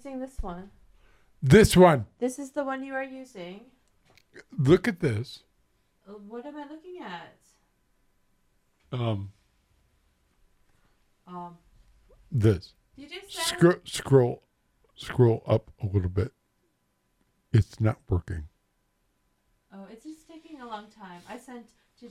using this one. This one. This is the one you are using. Look at this. What am I looking at? This. DJ Scroll up a little bit. It's not working. Oh, it's just taking a long time. I sent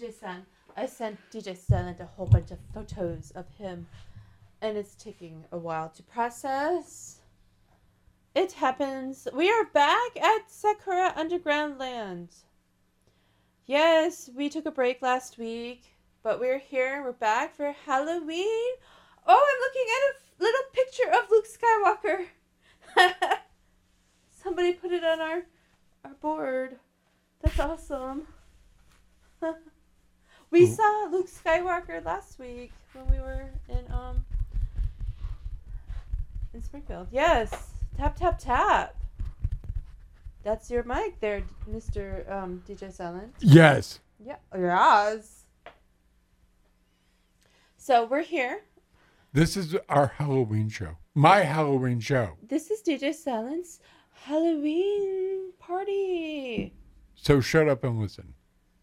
DJ Silent a whole bunch of photos of him, and it's taking a while to process. It happens. We are back at Sakura Underground Land. Yes, we took a break last week, but we're here. We're back for Halloween. Oh, I'm looking at a little picture of Luke Skywalker. Somebody put it on our board. That's awesome. We saw Luke Skywalker last week when we were in Springfield. Yes. Tap, tap, tap. That's your mic there, Mr. DJ Silent. Yes. Yeah. Yes. So we're here. This is our Halloween show. My Halloween show. This is DJ Silent's Halloween party. So shut up and listen.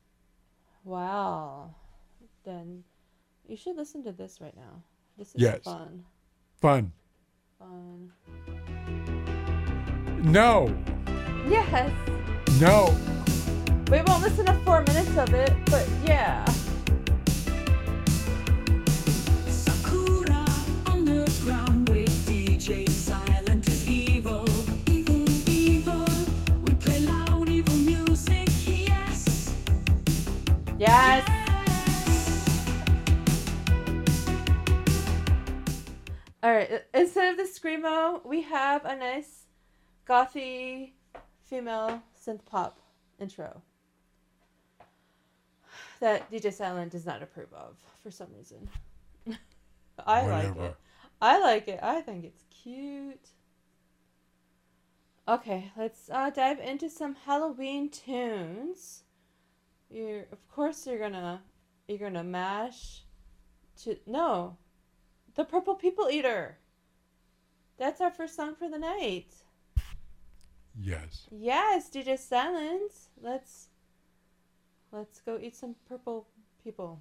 Wow. Then you should listen to this right now. This is fun. Fun. Fun. No. Yes. No. We won't listen to 4 minutes of it, but yeah. Sakura Underground with DJ Silent is evil. Evil, evil. We play loud evil music, yes. Yes. Alright, instead of the Screamo, we have a nice gothy female synth pop intro that DJ Silent does not approve of for some reason. I like it. I think it's cute. Okay, let's dive into some Halloween tunes. You're gonna mash to The Purple People Eater. That's our first song for the night. Yes. Yes, DJ Silent. Let's go eat some purple people.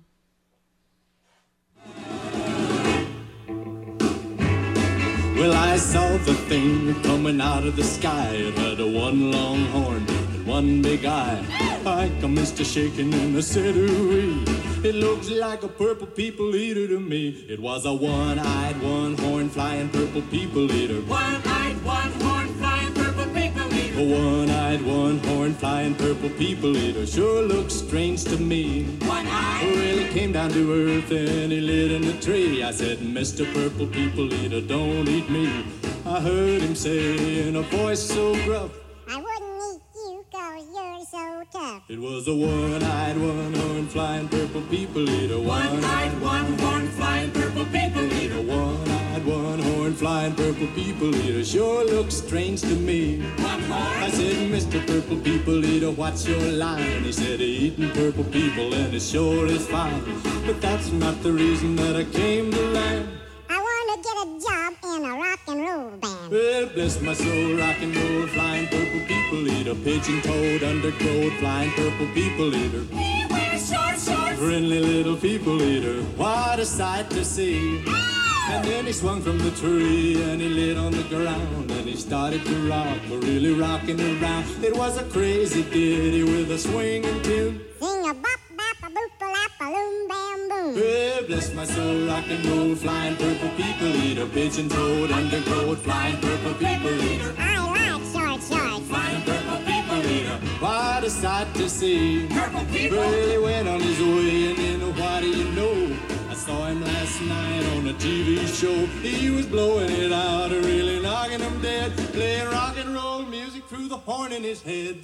Well, I saw the thing coming out of the sky. It had a one long horn and one big eye. I commenced to shaking and I said, ooh-wee. It looks like a purple people eater to me. It was a one-eyed, one-horn flying purple people eater. One-eyed, one-horn flying purple people eater. A one-eyed, one-horn flying purple people eater sure looks strange to me. One-eyed. Well, he came down to earth and he lit in a tree. I said, Mr. Purple People Eater, don't eat me. I heard him say in a voice so gruff, I wouldn't eat you 'cause you're so tough. it was a one-eyed, one-horn flying purple people eater. One-eyed, one-horn flying purple people eater. One-eyed, one-horn flying purple people eater sure looks strange to me. One-horn. I said, Mr. Purple People Eater, what's your line? He said, eating purple people and it sure is fine. But that's not the reason that I came to land. I want to get a job in a rock and roll band. Well, bless my soul, rock and roll, flying purple people eater, pigeon-toed, undergrowth, flying purple people eater. He wears short shorts. Friendly little people eater, what a sight to see. And then he swung from the tree and he lit on the ground and he started to rock, really rocking around. It was a crazy ditty with a swinging tune. Sing a bop, bop, a boop, a lap, a loom, bam, boom. Well, bless my soul, rock and roll, flying purple people eater, pigeon-toed, undergrowth, flying purple people eater. I like short shorts. Flying purple people eater, what a sight to see. Purple people. Well, he went on his way and then what do you know? I saw him last night on a TV show. He was blowing it out, really knocking him dead, playing rock and roll music through the horn in his head.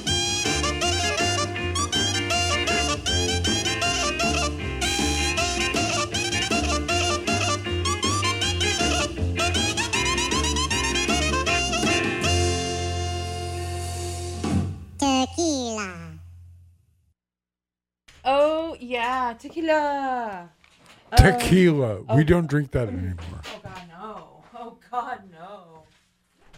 Tequila. Oh yeah, tequila. Tequila. We don't drink that anymore. Oh God, no. Oh God, no.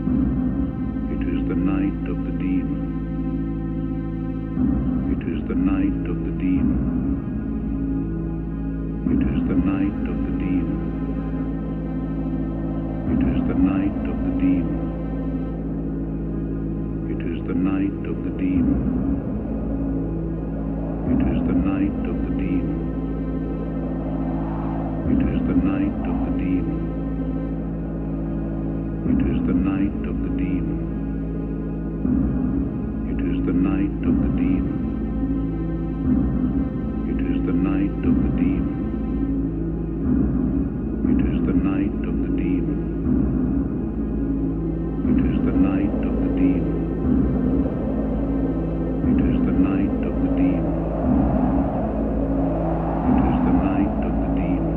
demon. It is the night of the demon. It is the night of the demon. It is the night of the demon. It is the night of the demon. It is the night of the demon. It is the night of the demon. It is the night of the demon. It is the night of the demon. It is the night of the demon. It is the night of the demon. It is the night of the demon. It is the night of the demon.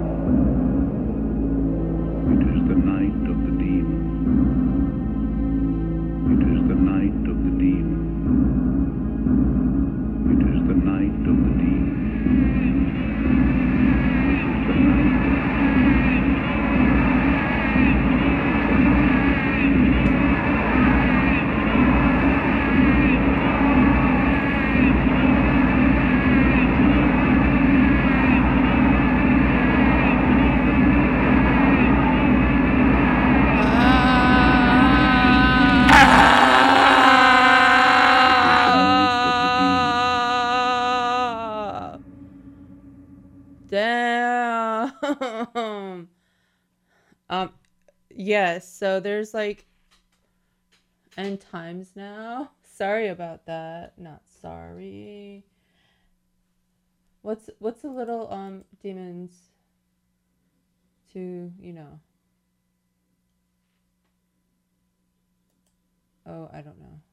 It is the night of the demon. It is the night of the demon. It is the night of the demon. Damn. Yes, so there's like end times now. Sorry about that. Not sorry. What's a little demons to, Oh, I don't know.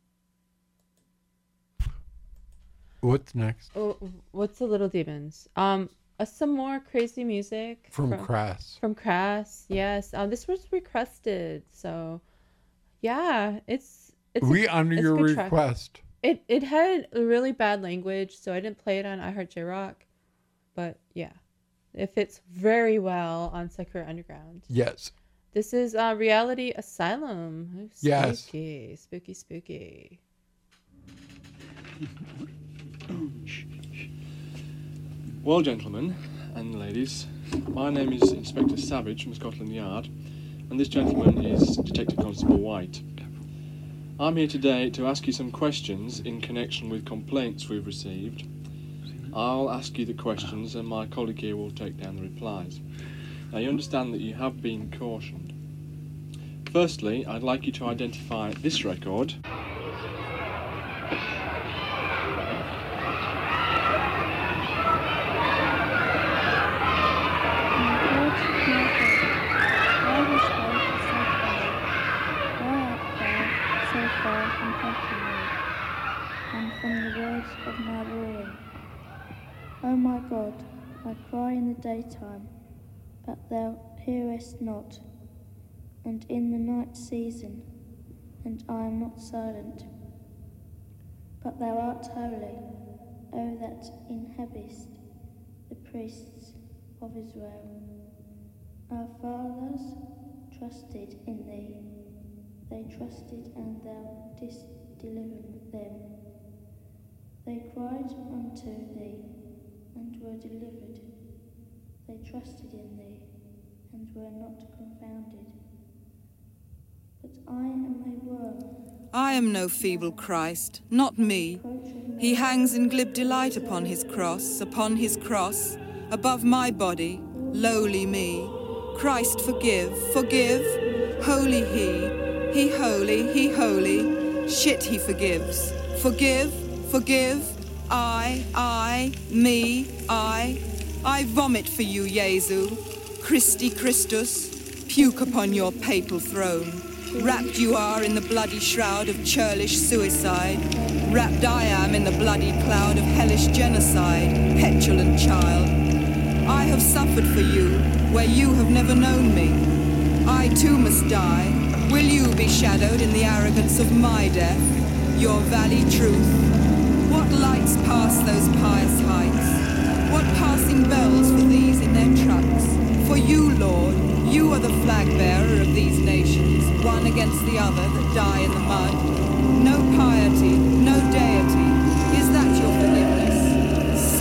What's next? Oh, what's the little demons? Some more crazy music From Crass. From Crass, yes. This was requested, so yeah, it's We honor it's a your good track. request. It had a really bad language, so I didn't play it on iHeart J-Rock, but yeah, it fits very well on Sakura Underground. Yes. This is Reality Asylum. Oh, spooky, Yes. spooky, spooky. Well, gentlemen and ladies, my name is Inspector Savage from Scotland Yard, and this gentleman is Detective Constable White. I'm here today to ask you some questions in connection with complaints we've received. I'll ask you the questions and my colleague here will take down the replies. Now, you understand that you have been cautioned. Firstly, I'd like you to identify this record. O my God, I cry in the daytime, but thou hearest not, and in the night season, and I am not silent. But thou art holy, O that inhabitest the priests of Israel. Our fathers trusted in thee, they trusted and thou didst deliver them. They cried unto thee, and were delivered. They trusted in thee, and were not confounded. But I am a worm. I am no feeble Christ, not me. He hangs in glib delight upon his cross, above my body, lowly me. Christ forgive, forgive, holy he holy, shit he forgives. Forgive, forgive, I, me, I vomit for you, Jesu, Christi Christus, puke upon your papal throne. Wrapped you are in the bloody shroud of churlish suicide. Wrapped I am in the bloody cloud of hellish genocide, petulant child. I have suffered for you, where you have never known me. I too must die. Will you be shadowed in the arrogance of my death, your valley truth? What lights pass those pious heights? What passing bells for these in their trucks? For you, Lord, you are the flag-bearer of these nations, one against the other that die in the mud. No piety, no deity, is that your forgiveness?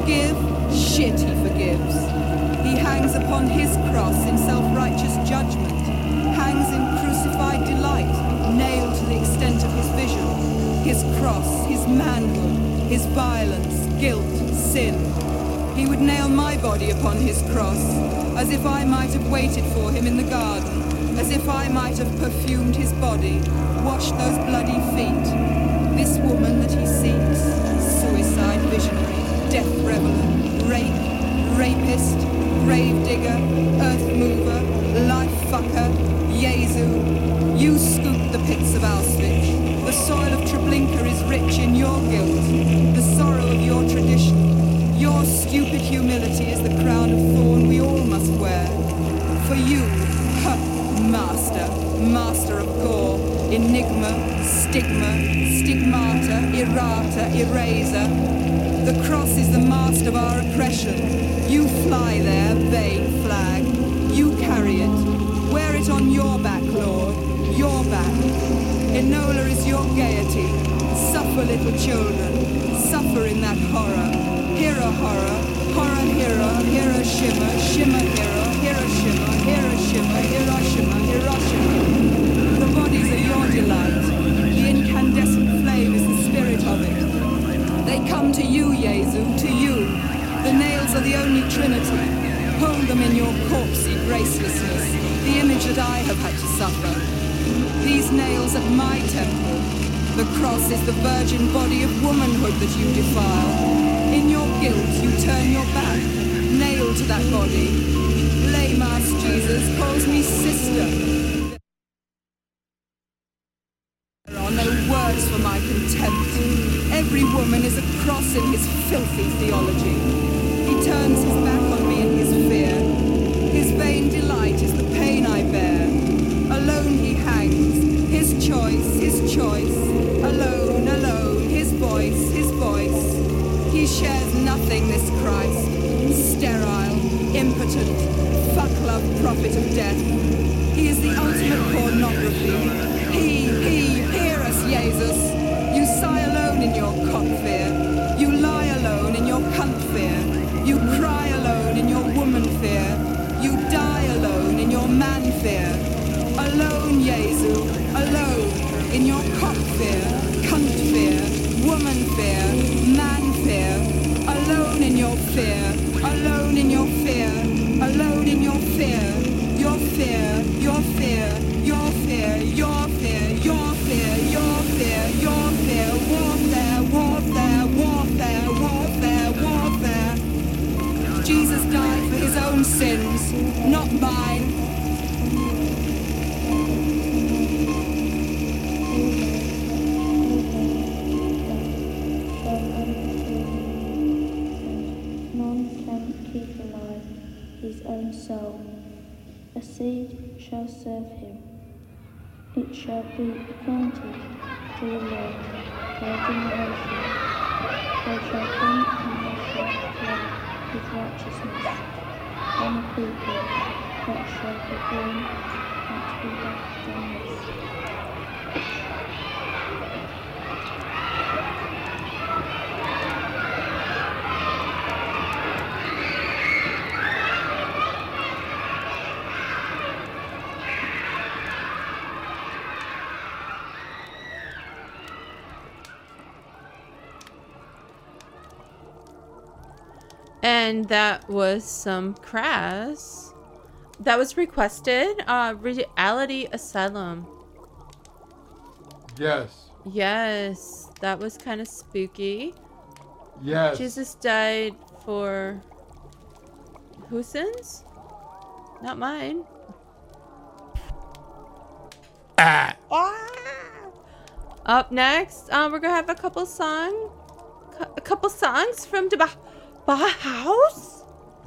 forgive? Shit, he forgives. He hangs upon his cross in self-righteous judgment, hangs in crucified delight, nailed to the extent of his vision. His cross, his manhood, his violence, guilt, sin. He would nail my body upon his cross, as if I might have waited for him in the garden, as if I might have perfumed his body, washed those bloody feet. This woman that he seeks, suicide visionary, death reveler, rapist, grave digger, earth mover, life fucker, Jesu. You scooped the pits of Auschwitz. The soil of Treblinka is rich in your guilt, the sorrow of your tradition. Your stupid humility is the crown of thorn we all must wear. For you, master of gore, enigma, stigma, stigmata, errata, eraser. The cross is the mast of our oppression. You fly there, vain flag. You carry it. Wear it on your back, Lord, your back. Enola is your gaiety. Suffer, little children. Suffer in that horror. Hero horror. Horror hero. Hero shimmer. Shimmer hero. Hero shimmer. Hero shimmer. Hiroshima. Hiroshima. The bodies are your delight. The incandescent flame is the spirit of it. They come to you, Jesu, to you. The nails are the only trinity. Hold them in your corpsey gracelessness, the image that I have had to suffer. These nails at my temple. The cross is the virgin body of womanhood that you defile. In your guilt, you turn your back, nailed to that body. Lame-ass Jesus calls me sister. There are no words for my contempt. Every woman is a cross in his filthy theology. He turns his back on me in his fear. His vain delight is the pain I bear. Alone he hangs, his choice. Alone, his voice. He shares nothing, this Christ. Sterile, impotent, fuck-love prophet of death. He is the ultimate pornography. Hear us, Jesus. You sigh alone in your cock fear. You lie alone in your cunt fear. You cry alone in your woman fear. You die alone in your man fear. Alone, Jesu, alone in your cock fear, cunt fear, woman fear, man fear. Alone in your fear, alone in your fear, alone in your fear. Your fear, your fear, your fear, your fear, your fear, your fear, your fear. Warfare, warfare, warfare, warfare, warfare. Jesus died for his own sins, not mine. None can keep alive his own soul. A seed shall serve him. It shall be planted to the Lord for a generation. They shall come and they shall dwell with righteousness. On a people that shall be born and be left darkness. And that was some Crass. That was requested. Reality Asylum. Yes. Yes, that was kind of spooky. Yes. Jesus died for whose sins? Not mine. Ah. Up next, we're gonna have a couple songs from the Bauhaus.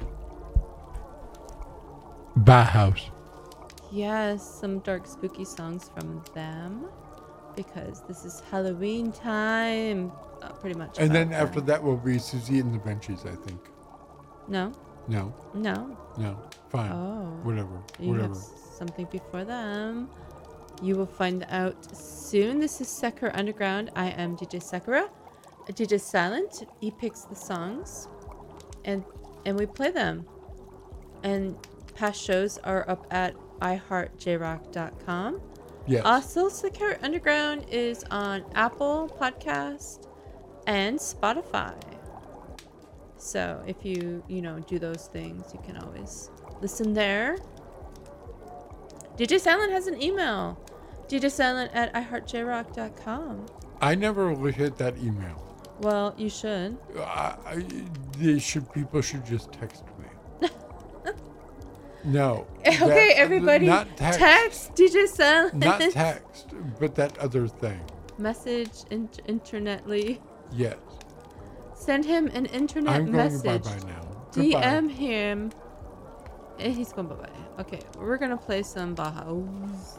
Bauhaus. Yes, some dark, spooky songs from them, because this is Halloween time, pretty much. And then about after them. that will be Susie and the Benchies, I think. No. No. No. No. Fine. Oh. Whatever. You Whatever. have something before them. You will find out soon. This is Sakura Underground. I am DJ Sakura. DJ Silent. He picks the songs. and we play them. And past shows are up at iHeartJrock.com. Yes. Also, Slick Hair Underground is on Apple Podcast and Spotify. So if you do those things, you can always listen there. DJ Silent has an email. djsilent@iheartjrock.com. I never look at that email. Well, you should. People should just text me. No. Okay, everybody. Not text. DJ Silent. Not text, but that other thing. Message internetly. Yes. Send him an internet I'm going message. bye-bye now. DM him. And he's going bye-bye. Okay, we're going to play some Bauhaus.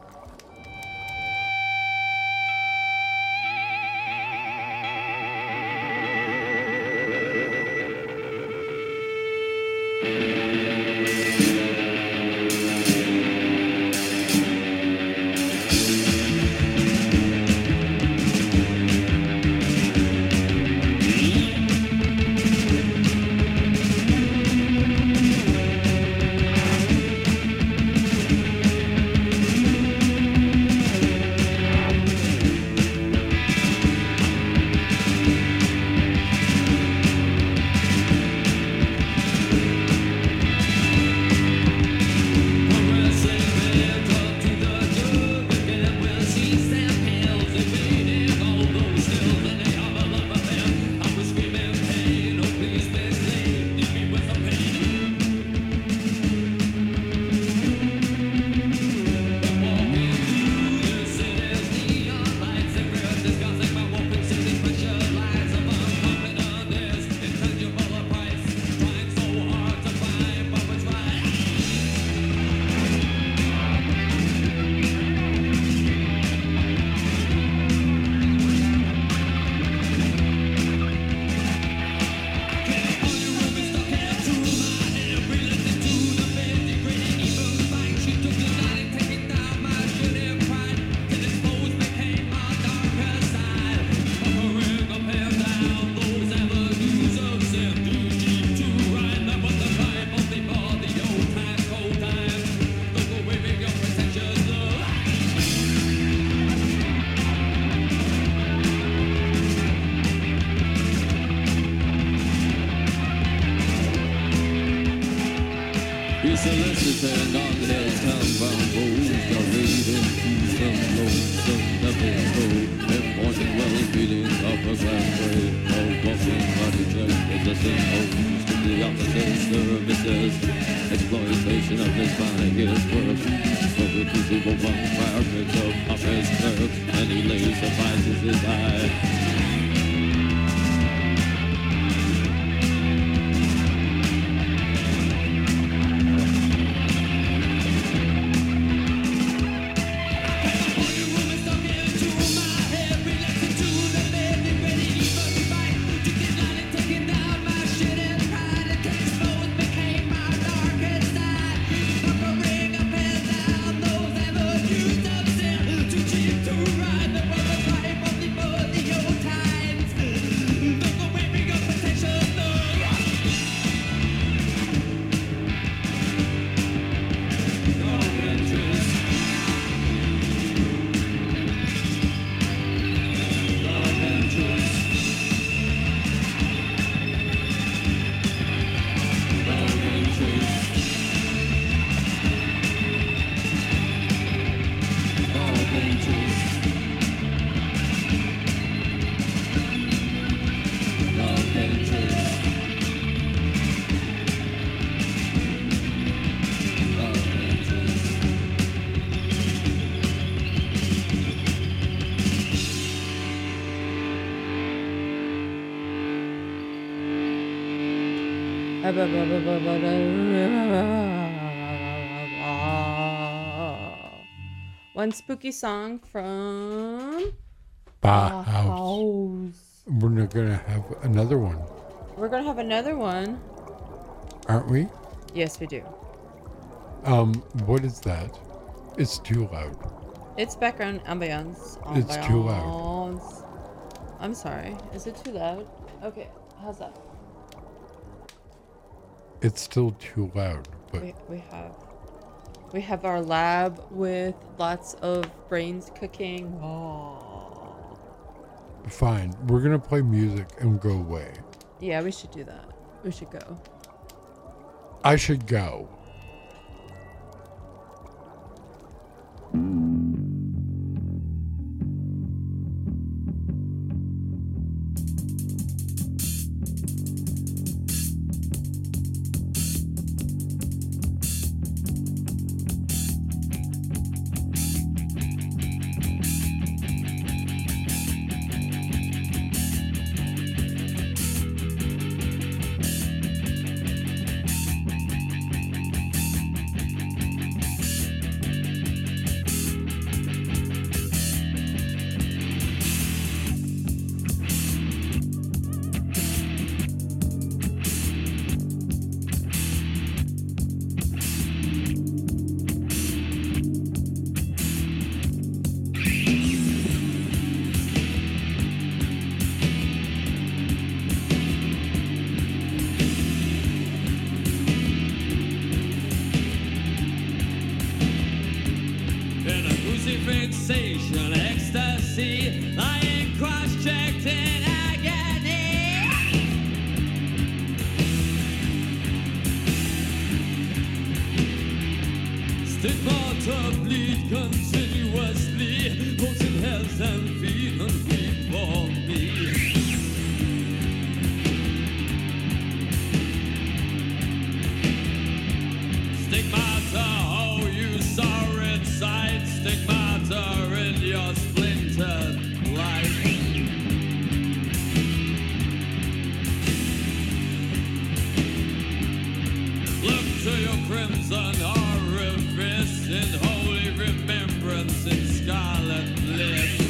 soliciting on his town-bound foes, the raiding through some lonesome episode. Important well-beating of a grand parade, all walking body check with the same host to the opposite services. Exploitation of his body, his work. For the visible bonfire picks up off his clerk, and he lays suffices his eye. One spooky song from Bauhaus. We're not gonna have another one. We're gonna have another one. Aren't we? Yes, we do. What is that? It's too loud. It's background ambience. It's too loud. I'm sorry. Is it too loud? Okay, how's that? It's still too loud, but we have our lab with lots of brains cooking. Oh. fine. We're gonna play music and go away. Yeah, we should do that. We should go. I should go. Fixation, ecstasy, lying cross-checked in agony. Stigmata bleed continuously, potent health and feeling before me. Stigmata, oh you sorry sight, stigmata in your splintered life. Look to your crimson orifice in holy remembrance in scarlet bliss.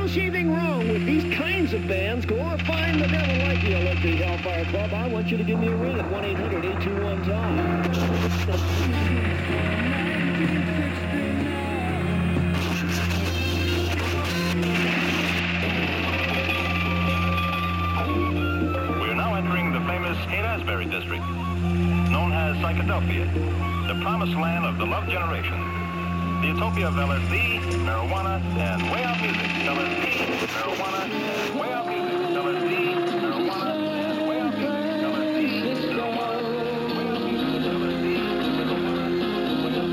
else anything wrong with these kinds of bands glorifying the devil like the Electric Hellfire Club, I want you to give me a ring at 1-800-821-TOM. We're now entering the famous Haight-Ashbury district, known as Psychedelphia, the promised land of the love generation. The utopia of LSD, marijuana, and way out music. LSD, marijuana, and way out music. LSD, marijuana, and way out music. LSD, marijuana, and way out music. LSD, marijuana, and way out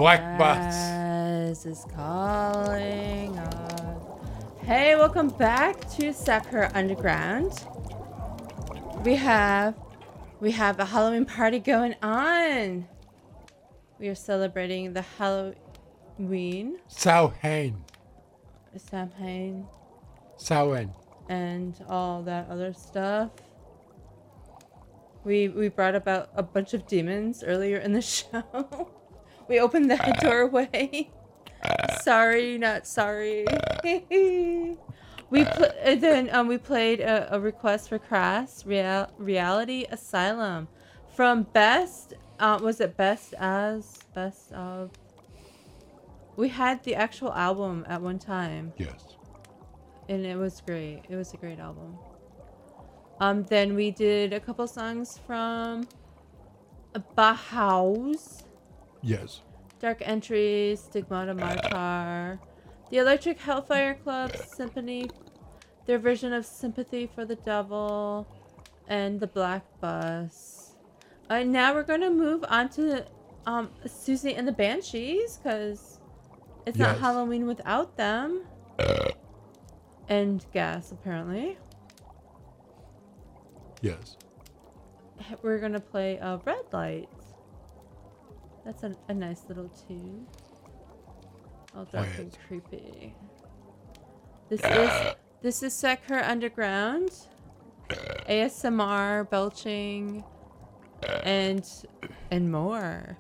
Black Bus. Yes, is calling us. Hey, welcome back to Sakura Underground. We have a Halloween party going on. We are celebrating the Halloween. Samhain. Samhain. And all that other stuff. We brought about a bunch of demons earlier in the show. We opened that doorway. Sorry, not sorry. We played a request for Crass Reality Asylum from Best. Was it Best of? We had the actual album at one time. Yes. And it was great. It was a great album. Then we did a couple songs from Bauhaus. Yes. Dark Entries, Stigmata Martyr, the Electric Hellfire Club Symphony, their version of Sympathy for the Devil, and the Black Bus. Now we're gonna move on to Susie and the Banshees, because it's not Halloween without them. And Gas, apparently. Yes. We're gonna play Red Light. That's a nice little tune. All dark and creepy. This is Sakura Underground. ASMR, belching, and more.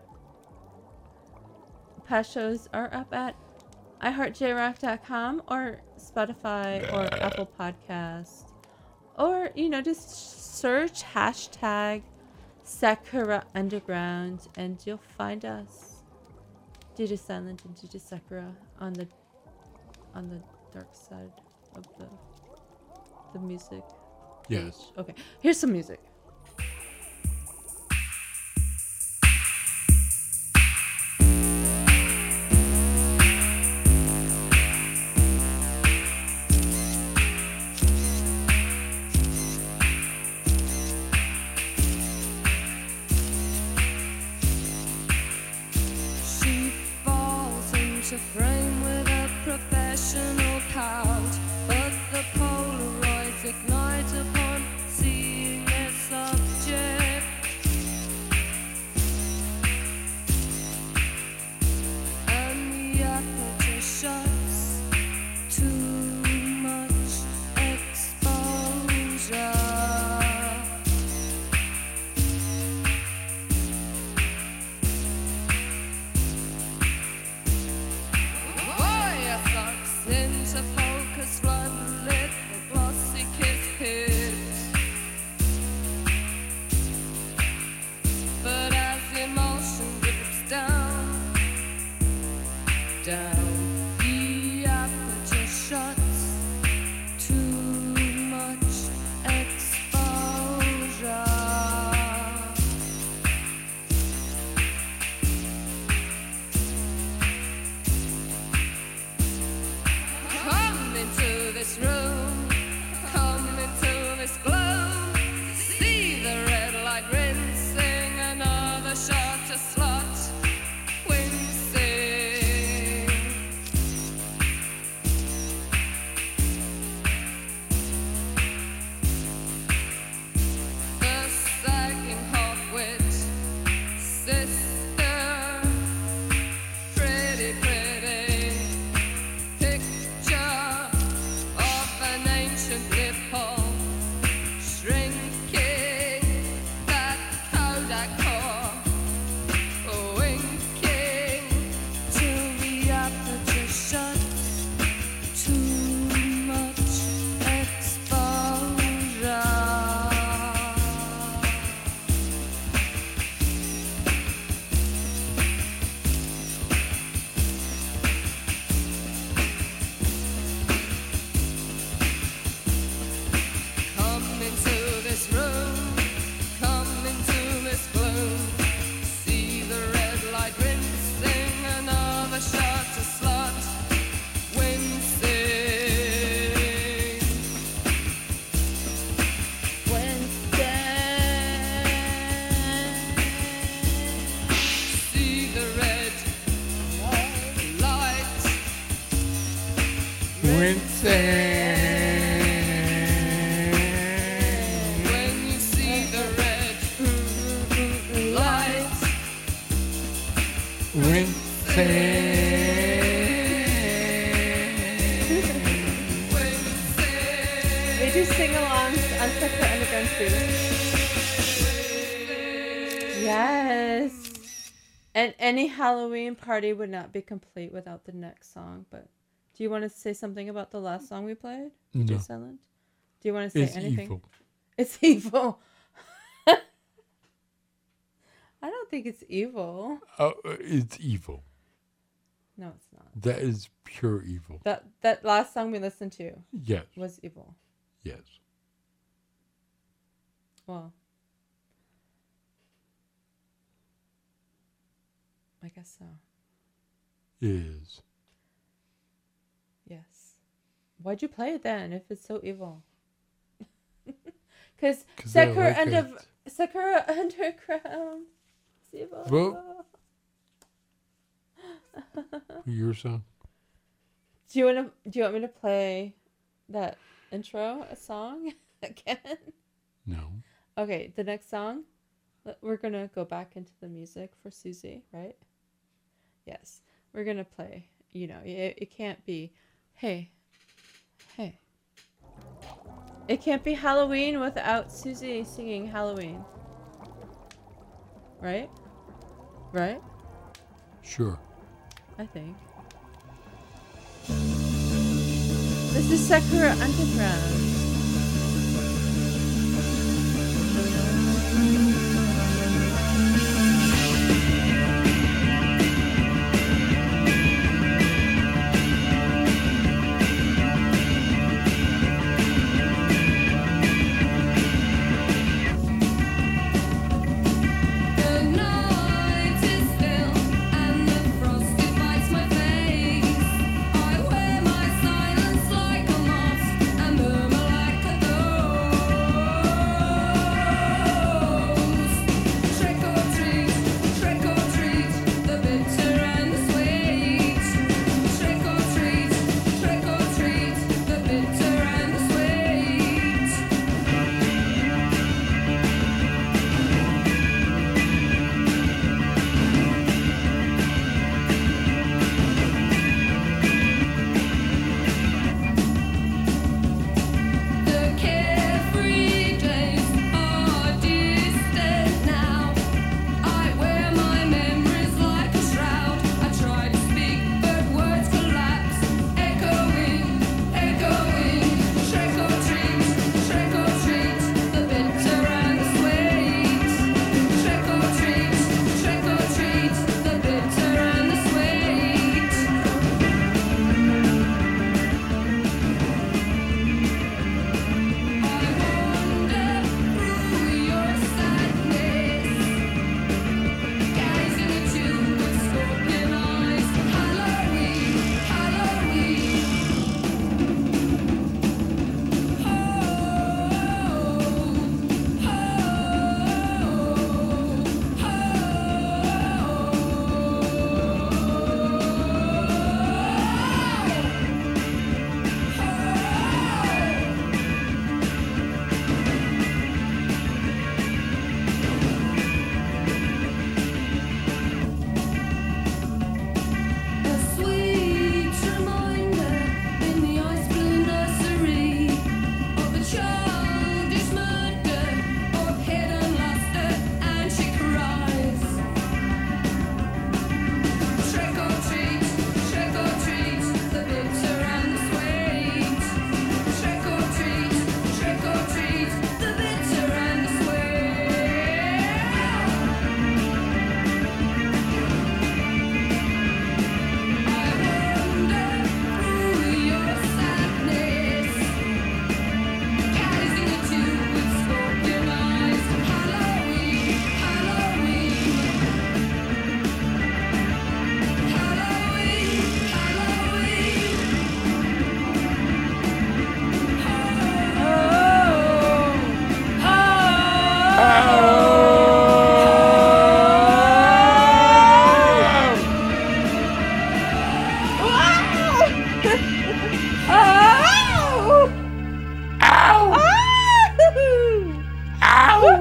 Past shows are up at iHeartJRock.com or Spotify or Apple Podcast. Or, just search hashtag Sakura Underground and you'll find us. DJ Silent and DJ Sakura on the dark side of the music. Yes. Okay. Here's some music. To frame with a professional couch, but the Polaroids ignite upon seeing their subject. And the aperture shuts, too much exposure. When you see the red light. We do sing-alongs on Sakura Underground too. Yes. And any Halloween party would not be complete without the next song. But do you want to say something about the last song we played? No. DJ Silent? Do you want to say It's anything? evil. It's evil. I don't think it's evil. It's evil. No, it's not. That is pure evil. That last song we listened to Yes. was evil. Yes. Well, I guess so. It is. Yes. Why'd you play it then if it's so evil? Because 'Cause I Sakura, like Sakura Underground is evil. Well- Your song? Do you want me to play that intro song again? No. Okay, the next song, we're gonna go back into the music for Susie, right? Yes, we're gonna play. You know, it can't be, hey. It can't be Halloween without Susie singing Halloween. Right? Right? Sure. I think. This is Sakura Underground. The night is still and the frost it bites my face. I wear my silence like a mask and murmur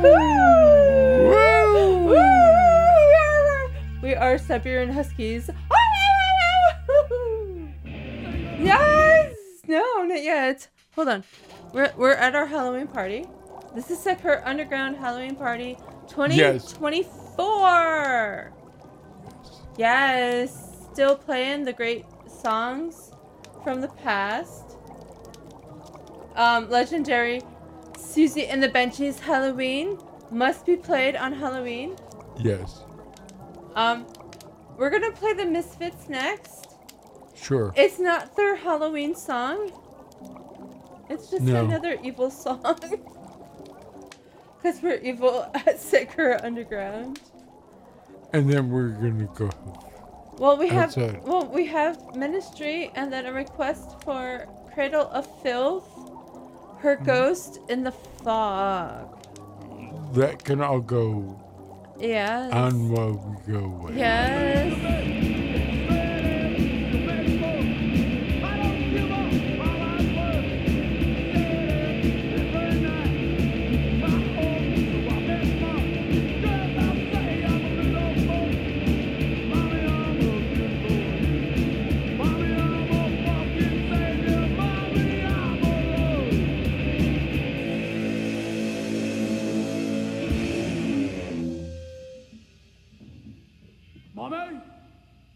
We are Siberian Huskies. Yes! No, not yet. Hold on. We're at our Halloween party. This is Sakura Underground Halloween Party 2024. Yes. Still playing the great songs from the past. Legendary Susie and the Benchies Halloween must be played on Halloween. Yes. We're gonna play the Misfits next. Sure. It's not their Halloween song. It's just another evil song. Because we're evil at Sakura Underground. And then we're gonna go. Well, we outside. have Ministry, and then a request for Cradle of Filth, Her Ghost in the Fog. That can all go. Yes. On while we go away. Yes. Mommy?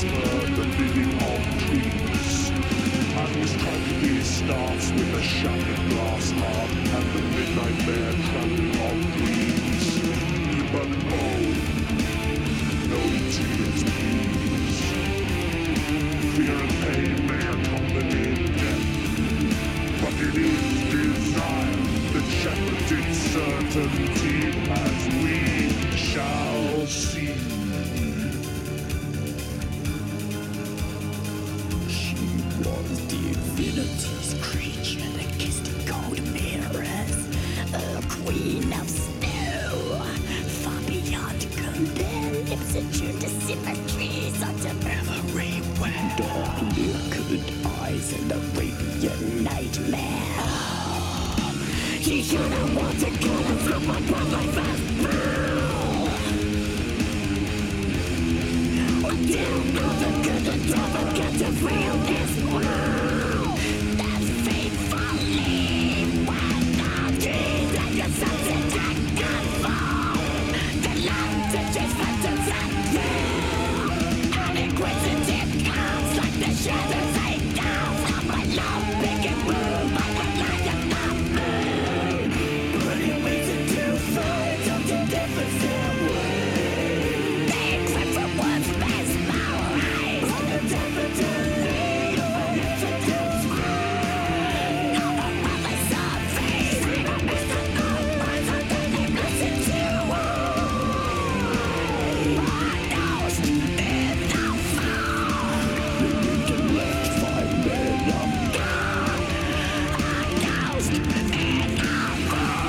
master the living of trees. And this tragedy starts with a shattered glass heart and the midnight bear trampling of dreams. But oh, no tears please. Fear and pain may accompany death, but it is desire that shepherds its certainty as we shall see. She was divinity's creature that kissed in cold mirrors, a queen of snow, far beyond compare, lips attuned to symmetries under everywhere. Dark liquid eyes and the radiant nightmare. She should have wanted color from my blood like that. Until all the good and devil get to feel this world. That's faithfully when the dreams and your sons attack and fall. The land touches phantoms and fear. And inquisitive comes like the shadows they down from my love, big and blue, like a light of the moon. Putting reason to fight on the difference their way. They encrypt from words mesmerized. On the devil to lead over introduce me. All the brothers of faith, we don't miss the good ones until they listen to our ghost in the fall. The left five men of God. Our ghost in the fall.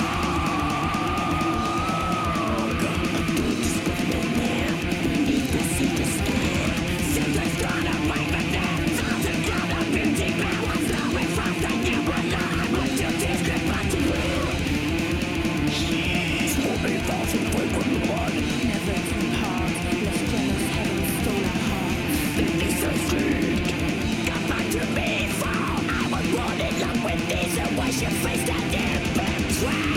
Beneath the sea to stand. Simply's gonna break the dam. Sounds of God of beauty. Powers flowing from the new alive. What you describe but to live. Swarming thoughts and fragrant blood. Never can part. Lest jealous heaven stole our hearts. Baby so sweet. Come back to me for I was born in love with these. And wash your face down in betray.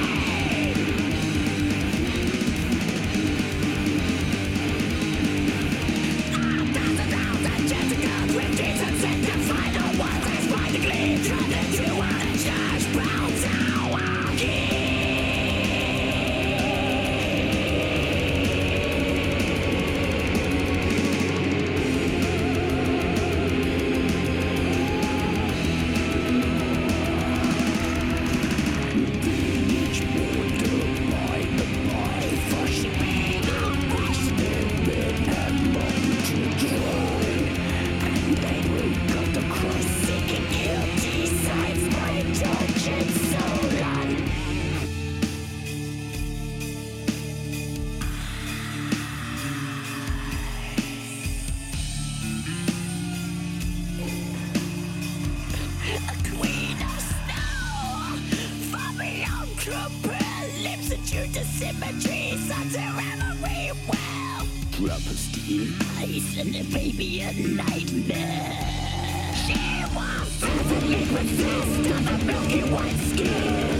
Symmetries under every well. Travesty, ice, and the baby a nightmare. She was perfectly possessed of a milky white skin.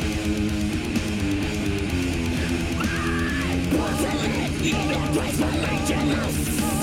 My porcelain, you embrace my jealous.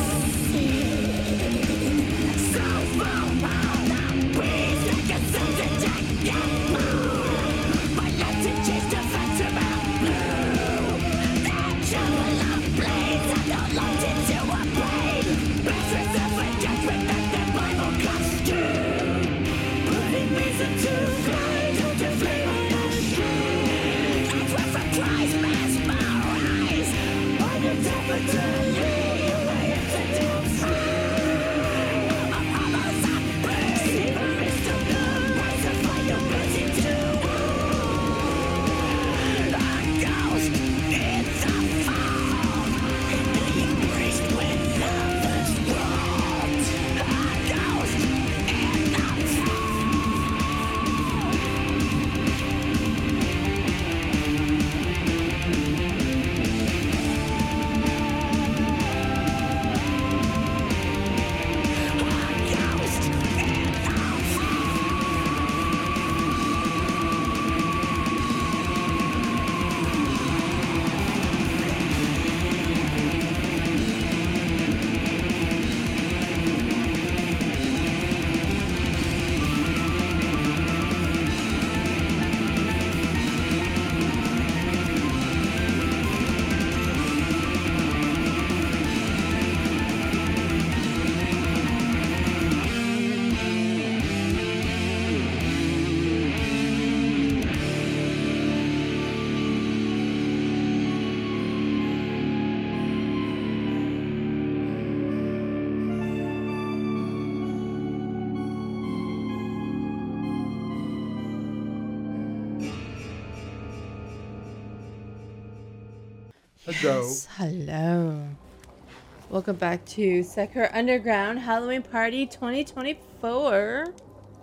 So far out of breeze like a sunset jacket. My life to chase the phantom out blue. That shovel of blades I don't locked into a brain. Blessings of a judgment that the Bible costume. Putting reason to fight on the flame of the street. That's where from Christ mesmerized. On the devil to leave, I am Hello. Yes, hello. Welcome back to Sakura Underground Halloween Party 2024.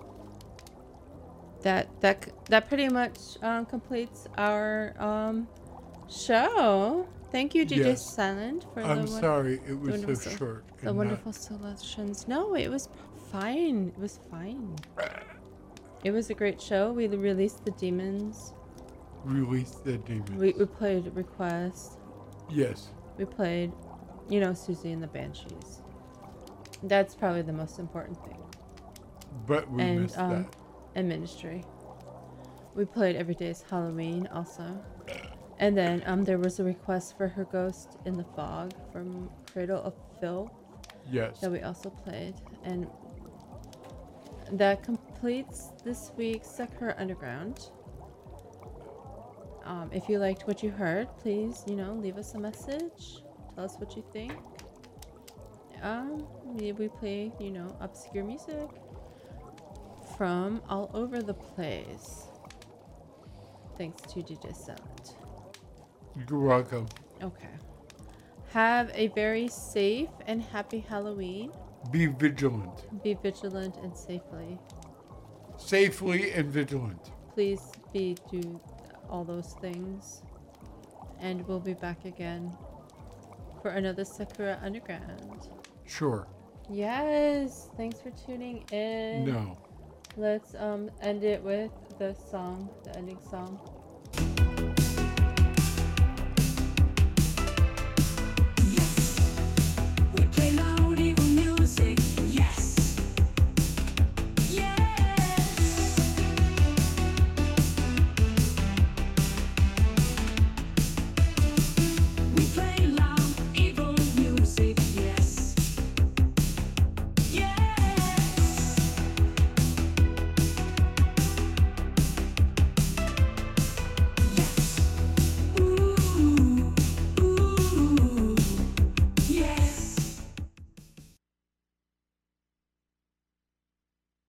That pretty much completes our show. Thank you, DJ Yes. Silent, for I'm the sorry it was so wonderful- short. The and wonderful selections. No, it was fine. It was fine. It was a great show. We released the demons. Release the demons. We played Request. Yes. We played, Susie and the Banshees. That's probably the most important thing. But we missed that. And Ministry. We played Every Day's Halloween also. And then there was a request for Her Ghost in the Fog from Cradle of Filth. Yes. That we also played. And that completes this week's Sakura Underground. If you liked what you heard, please, leave us a message. Tell us what you think. We play, obscure music from all over the place. Thanks to DJ Silent. You're welcome. Okay. Have a very safe and happy Halloween. Be vigilant. Be vigilant and safely. Safely and vigilant. Please do all those things. And we'll be back again for another Sakura Underground. Sure. Yes. Thanks for tuning in. No. Let's end it with the ending song.